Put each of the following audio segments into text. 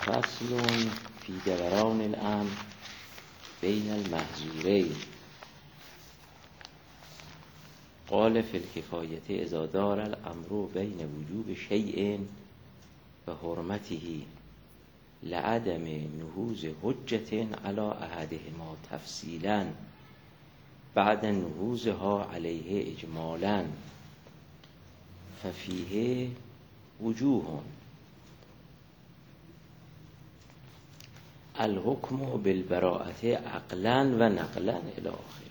فصل فی دوران الامر بین المحظورین. قال فی الکفایة اذا دار الامر بین وجوب شیء و حرمته لعدم نهوض حجة علی احدهما تفصیلا بعد نهوضها علیه اجمالا ففیه وجوه الحکم بالبراءة عقلا و نقلا الی آخره.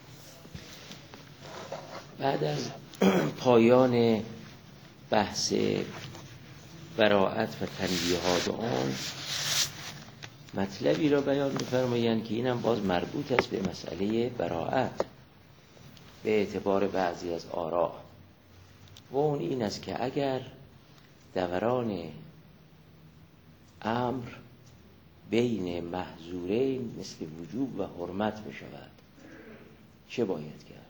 بعد از پایان بحث براءت و تنبیهات آن مطلبی را بیان می‌فرمایند که اینم باز مربوط است به مسئله براءت به اعتبار بعضی از آراء، و اون این است که اگر دوران امر بین محظورین مثل وجوب و حرمت بشود چه باید کرد؟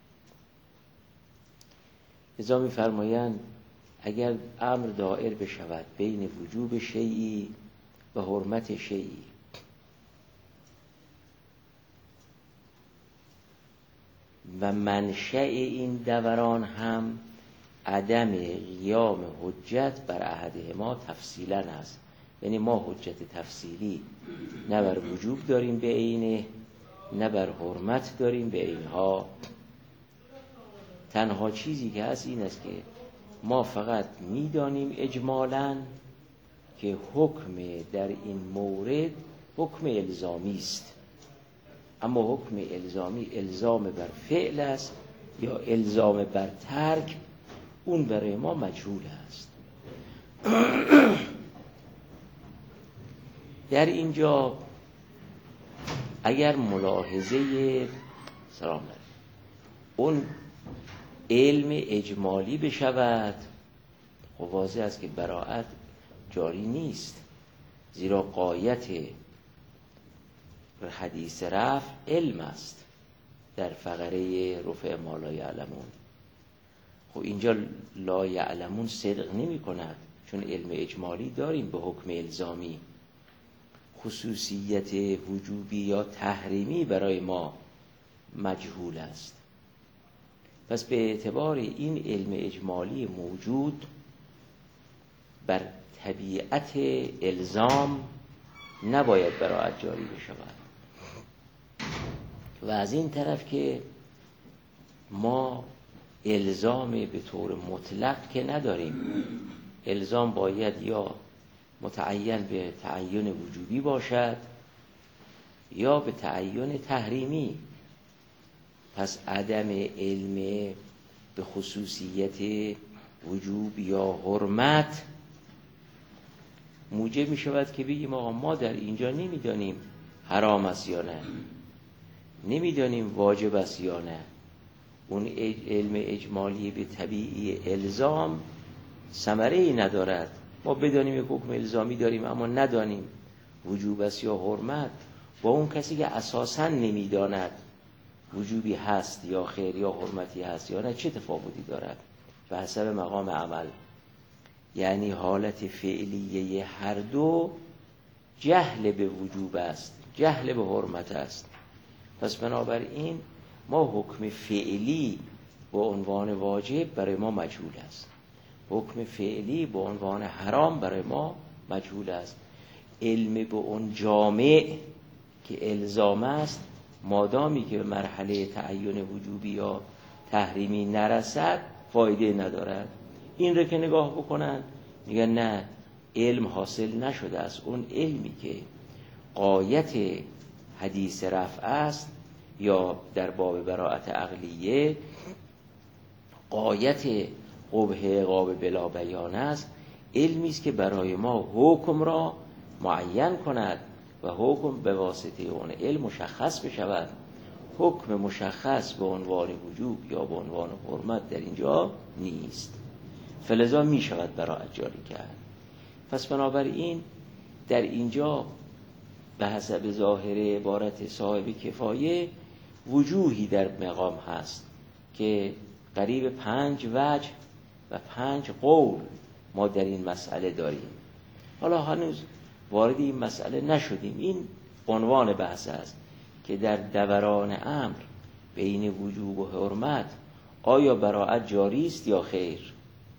لذا می‌فرمایند اگر امر دائر بشود بین وجوب شیئی و حرمت شیئی و منشأ این دوران هم عدم قیام حجت بر احدهما تفصیلا است، یعنی ما حجت تفصیلی نه بر وجوب داریم به عینه نه بر حرمت داریم به عینها. تنها چیزی که هست این است که ما فقط میدانیم اجمالاً که حکم در این مورد حکم الزامی است، اما حکم الزامی الزام بر فعل است یا الزام بر ترک، اون برای ما مجهول است. در اینجا اگر ملاحظه سلام علیکم اون علم اجمالی بشود، خب واضح است که براءت جاری نیست، زیرا غایت حدیث رفع علم است در فقره رفع ما لا یعلمون. خب اینجا لا یعلمون صدق نمی کند، چون علم اجمالی داریم به حکم الزامی، خصوصیت وجوبی یا تحریمی برای ما مجهول است. پس به اعتبار این علم اجمالی موجود بر طبیعت الزام نباید براءت جاری بشود، و از این طرف که ما الزام به طور مطلق که نداریم، الزام باید یا متعین به تعین وجوبی باشد یا به تعین تحریمی. پس عدم علم به خصوصیت وجوب یا حرمت موجب می شود که بگیم آقا ما در اینجا نمیدانیم حرام است یا نه، نمیدانیم واجب است یا نه. اون علم اجمالی به طبیعی الزام ثمره ای ندارد. ما بدانیم یک حکم الزامی داریم اما ندانیم وجوب است یا حرمت، با اون کسی که اساساً نمیداند وجوبی هست یا خیر یا حرمتی هست یا نه چه تفاوتی دارد؟ به حسب مقام عمل، یعنی حالت فعلیه هر دو جهل به وجوب است، جهل به حرمت است. پس بنابراین ما حکم فعلی به عنوان واجب برای ما مجهول است، حکم فعلی به عنوان حرام برای ما مجهول است. علم به اون جامع که الزام است مادامی که به مرحله تعین وجوبی یا تحریمی نرسد فایده ندارد. این رو که نگاه بکنن میگن نه علم حاصل نشده است، اون علمی که غایت حدیث رفع است یا در باب براءت عقلیه غایت قبح عقاب بلا بیان است، علمی است که برای ما حکم را معین کند و حکم به واسطه اون علم مشخص بشود. حکم مشخص به عنوان وجوب یا به عنوان حرمت در اینجا نیست، فلذا می شود براءت جاری کرد. پس بنابراین در اینجا به حسب ظاهر عبارت صاحب کفایه وجوهی در مقام هست که قریب 5 وجه و 5 قول ما در این مسئله داریم. حالا هنوز وارد این مسئله نشدیم. این عنوان بحث است که در دوران امر بین وجوب و حرمت آیا براءت جاری است یا خیر،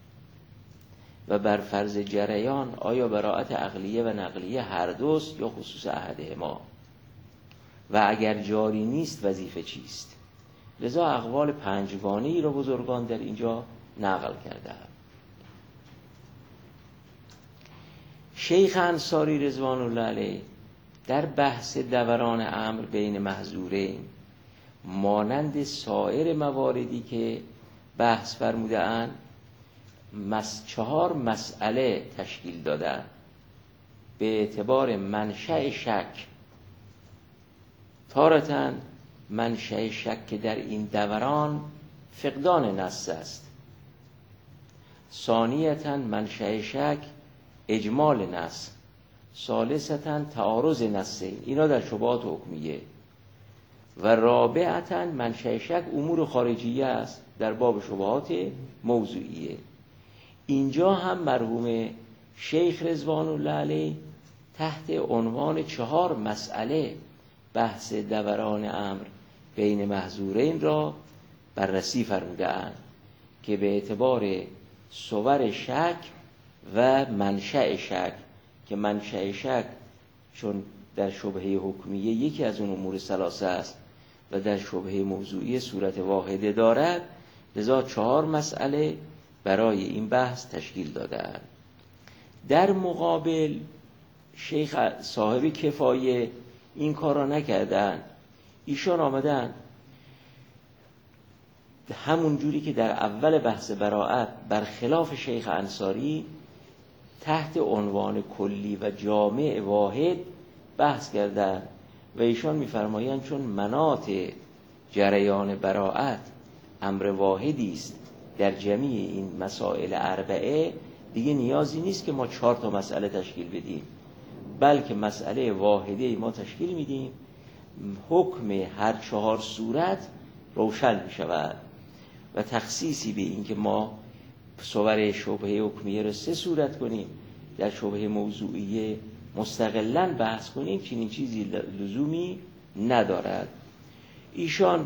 و بر فرض جریان آیا براءت عقلیه و نقلیه هر دوست یا خصوص احدهما، و اگر جاری نیست وظیفه چیست. لذا اقوال پنجگانه‌ای را بزرگان در اینجا نقل کرده‌اند. شیخ انصاری رضوان الله علیه در بحث دوران امر بین محظورین مانند سایر مواردی که بحث فرموده اند 4 مسئله تشکیل دادن به اعتبار منشأ شک. تارةً منشأ شک که در این دوران فقدان نص است، ثانیةً منشأ شک اجمال نص، ثالثةً تعارض نصین، اینا در شبهات حکمیه، و رابعةً منشأ شک امور خارجیه است در باب شبهات موضوعیه. اینجا هم مرحوم شیخ رضوان الله علیه تحت عنوان 4 مسئله بحث دوران امر بین محظورین را بررسی فرموده‌اند که به اعتبار صور شک و منشأ شک، که منشأ شک چون در شبهه حکمیه یکی از اون امور ثلاثه است و در شبهه موضوعی صورت واحده دارد، لذا 4 مسئله برای این بحث تشکیل داده‌اند. در مقابل شیخ صاحب کفایه این کار را نکردن. ایشان آمدن همون جوری که در اول بحث براءت برخلاف شیخ انصاری تحت عنوان کلی و جامع واحد بحث کردن و ایشان می‌فرمایند چون مناط جریان براءت امر واحدی است در جمیع این مسائل 4، دیگه نیازی نیست که ما 4 تا مسئله تشکیل بدیم، بلکه مسئله واحده ما تشکیل میدیم، حکم هر 4 صورت روشن می شود و تخصیصی به این که ما صور شبهه حکمیه رو 3 صورت کنیم، در شبهه موضوعیه مستقلاً بحث کنیم، چنین چیزی لزومی ندارد. ایشان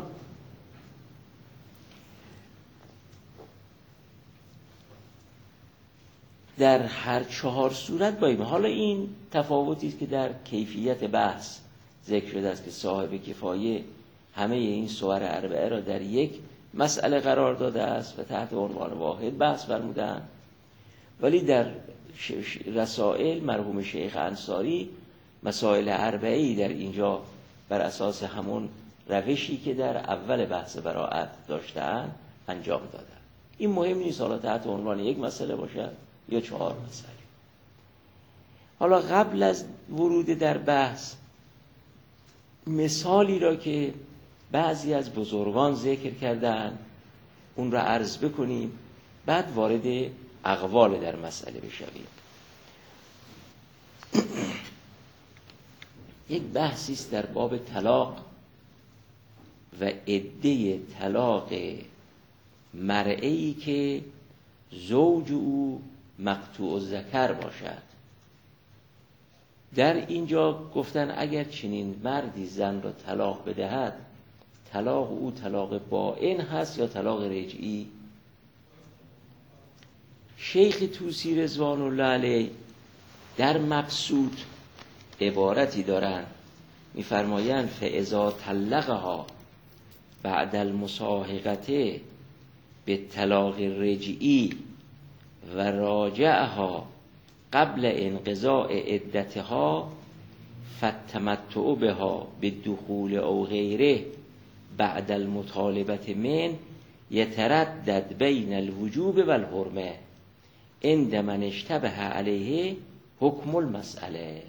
در هر 4 صورت باید، حالا این تفاوتی است که در کیفیت بحث ذکر شده است که صاحب کفایه همه این صور 4 را در یک مسئله قرار داده است و تحت عنوان واحد بحث فرمودند، ولی در رسائل مرحوم شیخ انصاری مسائل 4 در اینجا بر اساس همون روشی که در اول بحث براءت داشتند انجام دادند. این مهم نیست حالا تحت عنوان یک مسئله باشد یا 4 مسئله. حالا قبل از ورود در بحث مثالی را که بعضی از بزرگان ذکر کردن اون را عرض بکنیم، بعد وارد اقوال در مسئله بشویم. یک بحثی است در باب طلاق و عده طلاق مرئی که زوج او مقطوع الذکر باشد. در اینجا گفتن اگر چنین مردی زن را طلاق بدهد، طلاق او طلاق بائن هست یا طلاق رجعی؟ شیخ طوسی رضوان الله علیه در مبسوط عبارتی دارند، می‌فرمایند فاذا طلقها بعد المصاحقه بالطلاق الرجعی و راجعها قبل انقضاء عدتها فالتمتع بها بالدخول او غیره بعد المطالبه من یتردد بین الوجوب و الحرمه عند من اشتبه علیه حکم المسئله.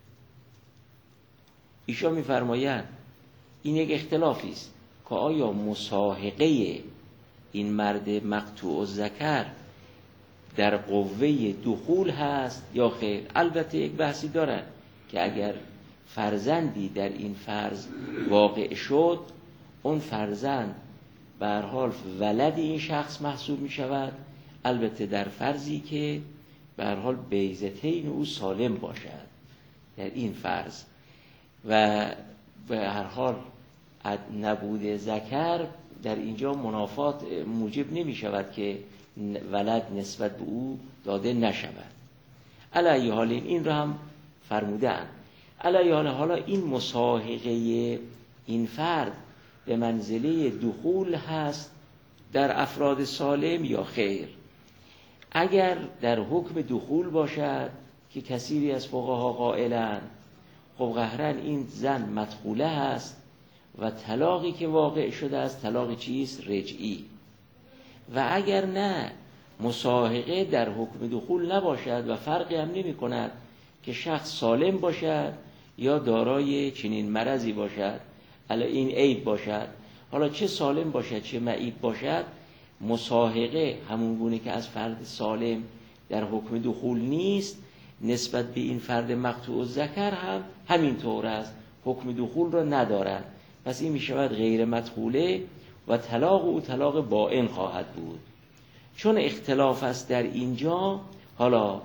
ایشان می‌فرمایند این یک اختلافی است که آیا مصاحقه این مرد مقطوع الذکر در قوه دخول هست یا خیر. البته یک بحثی دارن که اگر فرزندی در این فرض واقع شد، اون فرزند به هر حال ولد این شخص محسوب می شود، البته در فرضی که به هر حال بیضتین او سالم باشد. در این فرض. و به هر حال نبود ذکر در اینجا منافات موجب نمی شود که ولد نسبت به او داده نشود. علی حال این را هم فرمودن. علی حال این مساحقه این فرد به منزله دخول هست در افراد سالم یا خیر؟ اگر در حکم دخول باشد که کثیری از فقها قائلند خب قهرا این زن مدخوله هست و طلاقی که واقع شده است طلاق چیست؟ رجعی. و اگر نه مساحقه در حکم دخول نباشد و فرقی هم نمی کند که شخص سالم باشد یا دارای چنین مرضی باشد، حالا این عیب باشد، حالا چه سالم باشد چه معیب باشد، مساحقه همون گونه که از فرد سالم در حکم دخول نیست نسبت به این فرد مقطوع الذکر هم همین طور است، حکم دخول را ندارد. پس این می شود غیر مدخوله و طلاق او طلاق بائن خواهد بود. چون اختلاف است در اینجا، حالا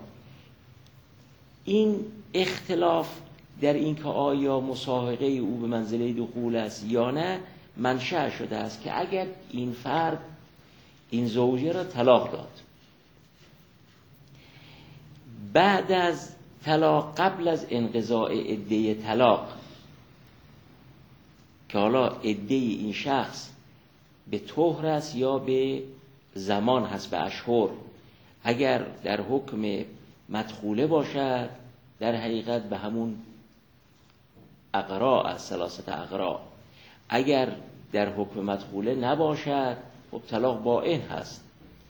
این اختلاف در این که آیا مساحقه او به منزله دخول است یا نه منشأ شده است که اگر این فرد این زوجه را طلاق داد، بعد از طلاق قبل از انقضاء عده طلاق که حالا عده این شخص به طهر است یا به زمان هست، به اشهر، اگر در حکم مدخوله باشد در حقیقت به همون اقراء از ثلاثه اقراء، اگر در حکم مدخوله نباشد خب طلاق بائن هست.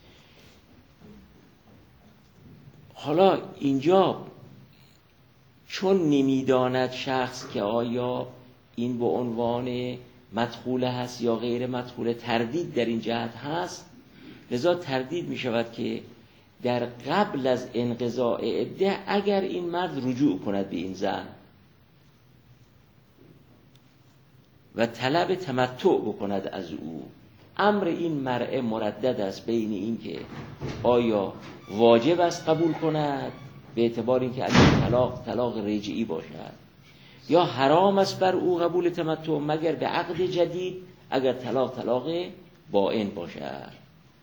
حالا اینجا چون نمیداند شخص که آیا این به عنوان مدخوله هست یا غیر مدخوله، تردید در این جهت هست، لذا تردید می شود که در قبل از انقضاء عده اگر این مرد رجوع کند به این زن و طلب تمتع بکند از او، امر این مرء مردد است بین این که آیا واجب است قبول کند به اعتبار اینکه اگر طلاق رجعی باشد، یا حرام است بر او قبول تمتع مگر به عقد جدید اگر طلاق بائن باشد.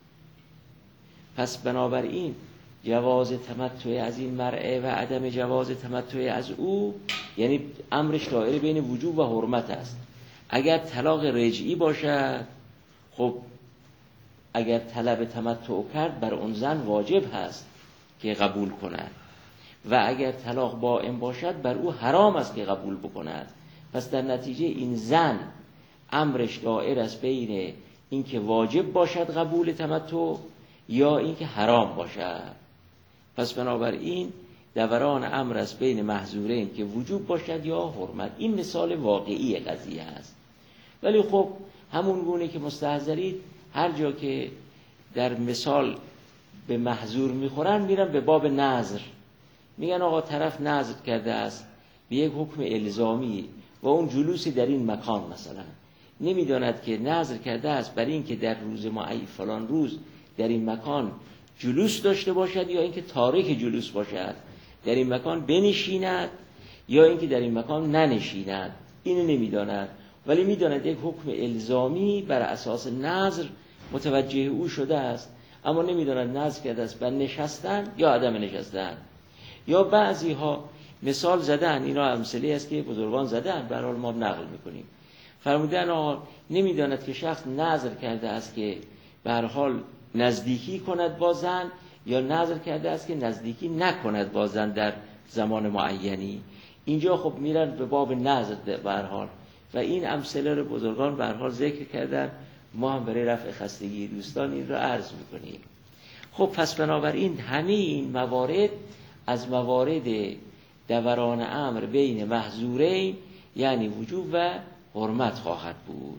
پس بنابراین جواز تمتع از این مرء و عدم جواز تمتع از او یعنی امرش دایره بین وجوب و حرمت است. اگر طلاق رجعی باشد خب اگر طلب تمتع کرد بر اون زن واجب هست که قبول کند و اگر طلاق بائن باشد بر او حرام است که قبول بکند. پس در نتیجه این زن امرش دائر است بین اینکه واجب باشد قبول تمتع یا اینکه حرام باشد. پس بنابراین دوران امر است بین محظورین که وجوب باشد یا حرمت. این مثال واقعی قضیه است. ولی خب همون گونه که مستحضرید هر جا که در مثال به محظور میخورن میرن به باب نظر، میگن آقا طرف نظر کرده است به یک حکم الزامی و اون جلوسی در این مکان مثلا نمیداند که نظر کرده است برای اینکه در روز معین فلان روز در این مکان جلوس داشته باشد یا اینکه تارک جلوس باشد، در این مکان بنشیند یا اینکه در این مکان ننشیند، اینو نمیداند. ولی میداند یک حکم الزامی بر اساس نظر متوجه او شده است، اما نمیداند نظر کرده است بر نشستن یا عدم نشستن. یا بعضی ها مثال زدن، اینا امثله است که بزرگان زدن، به هر حال ما نقل میکنیم، فرمودن آقا نمیداند که شخص نظر کرده است که به هر حال نزدیکی کند با زن یا نظر کرده است که نزدیکی نکند با زن در زمان معینی. اینجا خب میرن به باب نظر به هر حال و این امثله رو بزرگان به هر حال ذکر کردن، ما هم برای رفع خستگی دوستان این رو عرض میکنیم. خب پس بنابراین همه این موارد از موارد دوران امر بین محظورین یعنی وجوب و حرمت خواهد بود.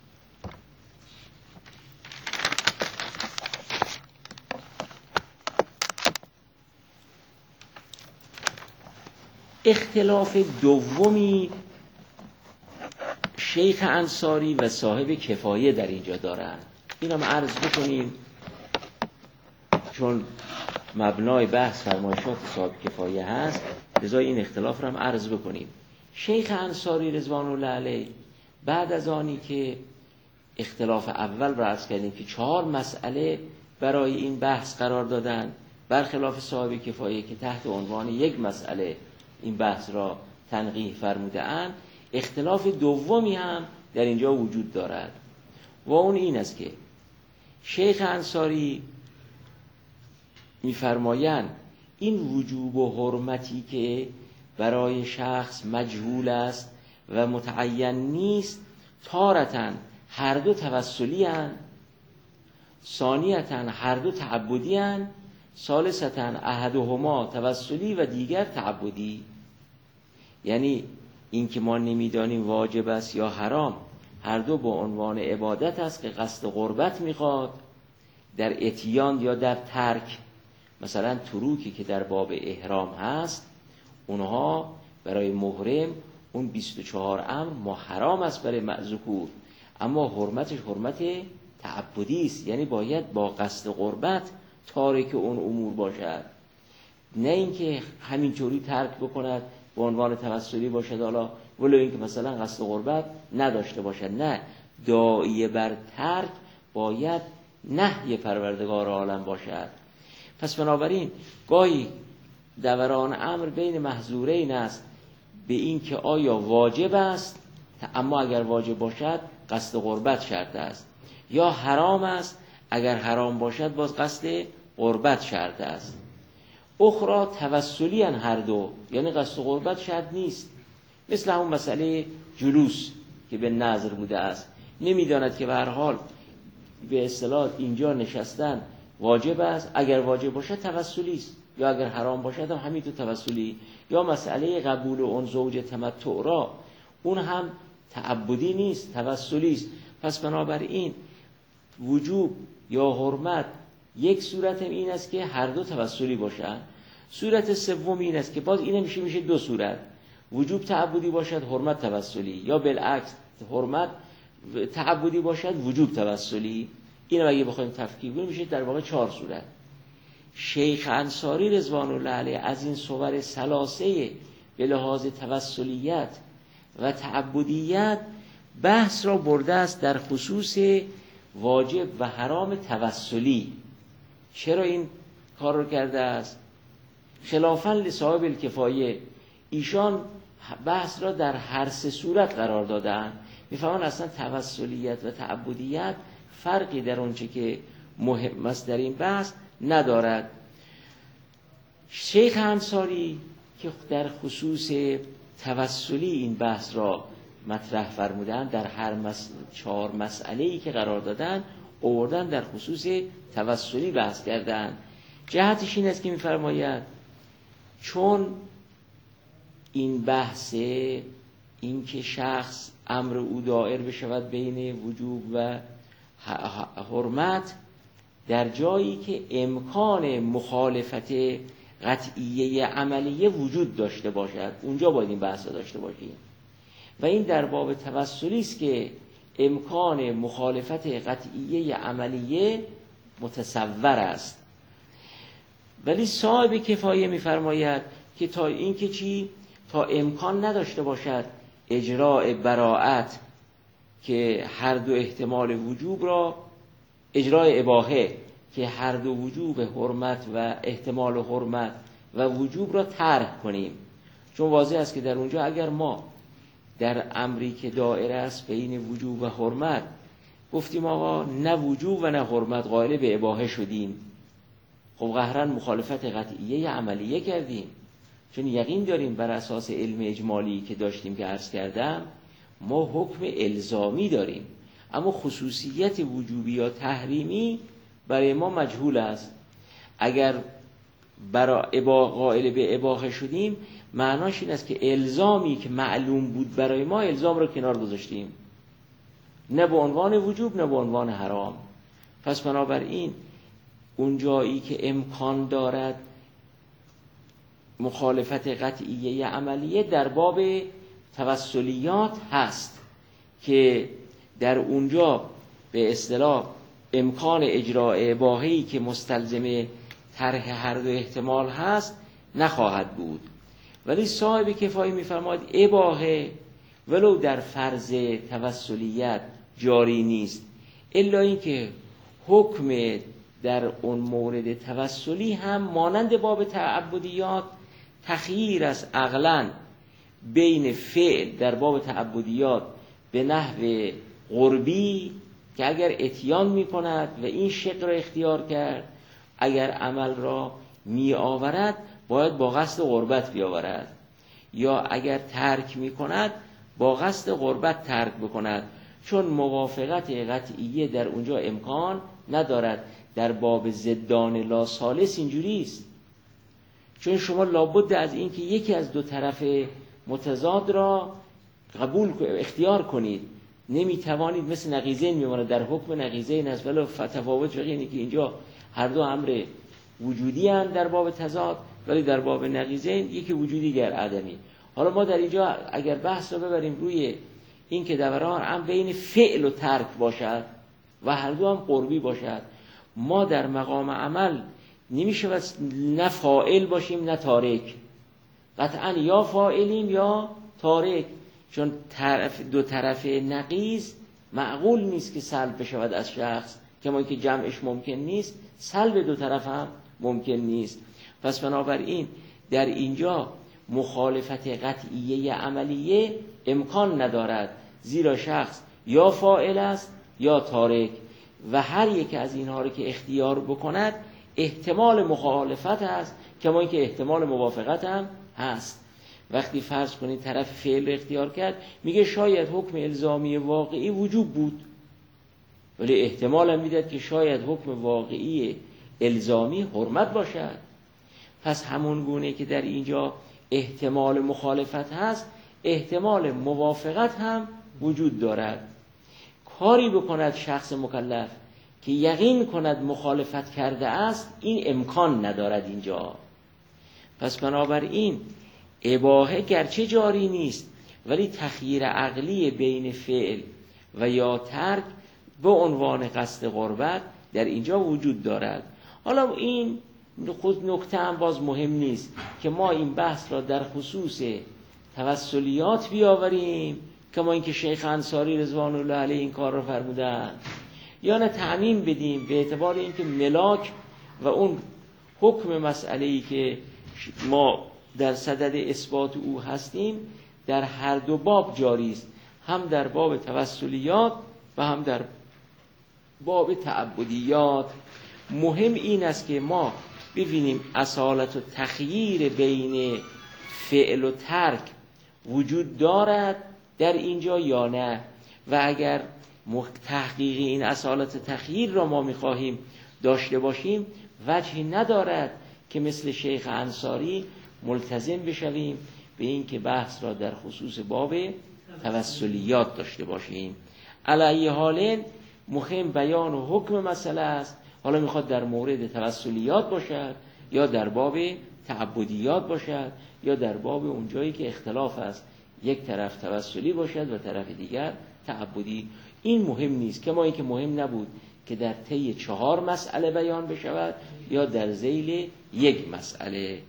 اختلاف دومی شیخ انصاری و صاحب کفایه در اینجا دارند. این هم عرض بکنیم چون مبنای بحث فرمایشات صاحب کفایه هست. لذا این اختلاف رو هم عرض بکنیم. شیخ انصاری رضوان الله علیه بعد از آنی که اختلاف اول را عرض کردیم که 4 مسئله برای این بحث قرار دادن، برخلاف صاحب کفایه که تحت عنوان 1 مسئله این بحث را تنقیح فرموده اند، اختلاف دومی هم در اینجا وجود دارد و اون این است که شیخ انصاری می‌فرمایند این وجوب و حرمتی که برای شخص مجهول است و متعین نیست، تارتاً هر دو توسلی اند، ثانیتاً هر دو تعبدی اند، ثالثتاً احدهما توسلی و دیگر تعبدی. یعنی این که ما نمیدانیم واجب است یا حرام، هر دو با عنوان عبادت است که قصد قربت میخواد در اتیان یا در ترک. مثلا تروکی که در باب احرام هست، اونها برای محرم اون 24 امر ما حرام است برای ذکور، اما حرمتش حرمت تعبدی است، یعنی باید با قصد قربت تارک اون امور باشد، نه اینکه همینطوری ترک بکند به عنوان توسلی باشد، حالا ولو اینکه مثلا قصد قربت نداشته باشد. نه، داعیه بر ترک باید نهی پروردگار عالم باشد. پس بنابراین گاهی دوران امر بین محظورین است به این که آیا واجب است، اما اگر واجب باشد قصد قربت شرط است، یا حرام است، اگر حرام باشد باز قصد قربت شرط است. اخرى توسلی ان هر دو، یعنی قصد قربت شرط نیست، مثل همون مسئله جلوس که به نظر بوده است، نمیداند که به هر حال به اصطلاح اینجا نشستن واجب است، اگر واجب باشد توسلی است، یا اگر حرام باشد هم همینطور توسلی. یا مسئله قبول اون زوج تمتع را، اون هم تعبدی نیست، توسلی است. پس بنابراین وجوب یا حرمت یک صورت این است که هر دو توسلی باشند، صورت سوم این است که باز این میشه 2 صورت، وجوب تعبدی باشد حرمت توسلی، یا بالعکس حرمت تعبدی باشد وجوب توسلی. اینو اگه بخوایم تفکیک کنیم میشه در واقع 4 صورت. شیخ انصاری رضوان الله علیه از این صور ثلاثه به لحاظ توسلیت و تعبدیت بحث را برده است در خصوص واجب و حرام توسلی. چرا این کار رو کرده است؟ خلافاً لصاحب الکفایه، ایشان بحث را در هر 3 صورت قرار دادن، میفهمن اصلا توسلیت و تعبدیت فرقی در اونچه که مهم است در این بحث ندارد. شیخ انصاری که در خصوص توسلی این بحث را مطرح فرمودن، در هر 4 مسئله‌ای که قرار دادن آوردن در خصوص توسلی بحث کردن. جهتش این است که می‌فرماید چون این بحث این که شخص امر او دائر بشود بین وجوب و حرمت در جایی که امکان مخالفت قطعیه عملیه وجود داشته باشد، اونجا باید این بحث را داشته باشیم. و این در باب توسلی است که امکان مخالفت قطعیه عملیه متصور است. ولی صاحب کفایه می‌فرماید که تا این که چی؟ تا امکان نداشته باشد اجراء براءت که هر دو احتمال وجوب را، اجراء اباحه که هر دو وجوب حرمت و احتمال حرمت و وجوب را طرح کنیم. چون واضح است که در اونجا اگر ما در امری که دائره است بین وجوب و حرمت گفتیم آقا نه وجوب و نه حرمت، قائل به اباحه شدیم، خب قهراً مخالفت قطعیه عملیه کردیم. چون یقین داریم بر اساس علم اجمالی که داشتیم که عرض کردم ما حکم الزامی داریم، اما خصوصیت وجوبی یا تحریمی برای ما مجهول است. اگر برای قائل به اباحه شدیم معناش این است که الزامی که معلوم بود برای ما الزام رو کنار گذاشتیم، نه به عنوان وجوب نه به عنوان حرام. پس بنابراین اون جایی که امکان دارد مخالفت قطعیه عملیه در باب توسلیات هست که در اونجا به اصطلاح امکان اجراء اباحه‌ای که مستلزم طرح هر دو احتمال هست نخواهد بود. ولی صاحب کفایه میفرماید اباحه ولو در فرض توسلیت جاری نیست، الا اینکه حکم در اون مورد توسلی هم مانند باب تعبدیات تخییر است عقلاً بین فعل در باب تعبدیات به نحو قربی که اگر اتیان می کند و این شق را اختیار کرد، اگر عمل را می آورد باید با قصد قربت بیاورد، یا اگر ترک می کند با قصد قربت ترک بکند، چون موافقت قطعیه در اونجا امکان ندارد. در باب ضدان لا ثالث اینجوری است، چون شما لابد از این که یکی از دو طرف متضاد را قبول اختیار کنید، نمیتوانید مثل نقیضین میمونه. در حکم نقیضین است ولی تفاوت فقهی اینه که اینجا هر دو امر وجودی هستند در باب تضاد، ولی در باب نقیضین یکی وجودی گر عدمی. حالا ما در اینجا اگر بحث رو ببریم روی این که دوران هم بین فعل و ترک باشد و هر دو هم قربی باشد، ما در مقام عمل نمیشه نه فاعل باشیم نه تارک، قطعا یا فاعلیم یا تارک، چون دو طرف نقیض معقول نیست که سلب بشود از شخص، کما اینکه جمعش ممکن نیست سلب دو طرف هم ممکن نیست. پس بنابراین در اینجا مخالفت قطعیه عملیه امکان ندارد، زیرا شخص یا فاعل است یا تارک و هر یک از اینها رو که اختیار بکند احتمال مخالفت است، کما اینکه احتمال موافقت هم هست. وقتی فرض کنید طرف فعل اختیار کرد، میگه شاید حکم الزامی واقعی وجوب بود، ولی احتمال هم میداد که شاید حکم واقعی الزامی حرمت باشد. پس همون گونه که در اینجا احتمال مخالفت هست، احتمال موافقت هم وجود دارد. کاری بکند شخص مکلف که یقین کند مخالفت کرده است، این امکان ندارد اینجا. پس بنابراین اباحه گرچه جاری نیست، ولی تخییر عقلی بین فعل و یا ترک به عنوان قصد قربت در اینجا وجود دارد. حالا این خود نکته هم باز مهم نیست که ما این بحث را در خصوص توسلیات بیاوریم کما اینکه شیخ انصاری رضوان الله علیه این کار را فرمودن، یا نه تعمیم بدیم به اعتبار اینکه ملاک و اون حکم مسئله‌ای که ما در صدد اثبات او هستیم در هر دو باب جاری است، هم در باب توسلیات و هم در باب تعبدیات. مهم این است که ما ببینیم اصالت و تخییر بین فعل و ترک وجود دارد در اینجا یا نه، و اگر تحقیق این اصالت و تخییر را ما می‌خواهیم داشته باشیم، وجهی ندارد که مثل شیخ انصاری ملتزم بشویم به این که بحث را در خصوص باب توسلیات داشته باشیم. علی حال مهم بیان و حکم مسئله است، حالا میخواد در مورد توسلیات باشد یا در باب تعبدیات باشد یا در باب اونجایی که اختلاف است، یک طرف توسلی باشد و طرف دیگر تعبدی. این مهم نیست، کما اینکه مهم نبود که در طی 4 مسئله بیان بشود یا در ذیل یک مسئله.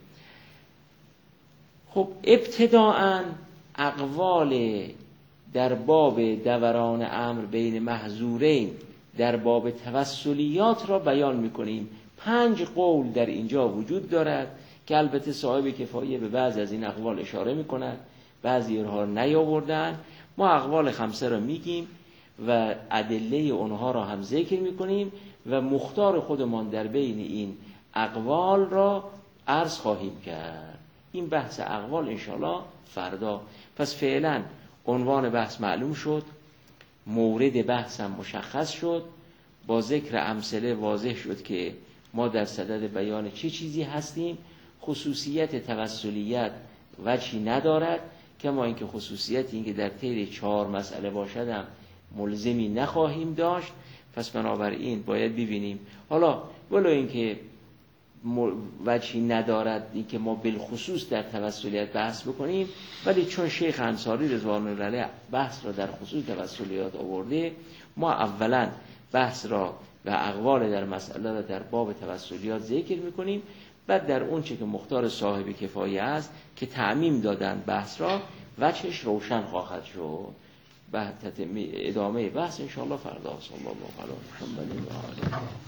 خب ابتداءً اقوال در باب دوران امر بین محظورین در باب توسلیات را بیان می‌کنیم. 5 قول در اینجا وجود دارد که البته صاحب کفایه به بعض از این اقوال اشاره می‌کند، بعضی ها نیاوردن. ما اقوال 5 را میگیم و ادله اونها را هم ذکر می‌کنیم و مختار خودمان در بین این اقوال را عرض خواهیم کرد. این بحث اقوال انشاءالله فردا. پس فعلا عنوان بحث معلوم شد، مورد بحث هم مشخص شد، با ذکر امثله واضح شد که ما در صدد بیان چه چیزی هستیم. خصوصیت توسلیت وجهی ندارد، کما اینکه خصوصیت این که در طی 4 مسئله باشد هم ملزمی نخواهیم داشت. پس بنابراین باید ببینیم. حالا ولو اینکه وجهی ندارد این که ما بالخصوص در توسلیات بحث بکنیم، ولی چون شیخ انصاری رضوان الله علیه بحث را در خصوص توسلیات آورده، ما اولا بحث را و اقوال در مسئله را در باب توسلیات ذکر میکنیم، بعد در اون چه که مختار صاحب کفایه است که تعمیم دادن بحث را، وجهش روشن خواهد شد. بعد ادامه بحث انشاءالله فردا. صلی الله علیه و آله.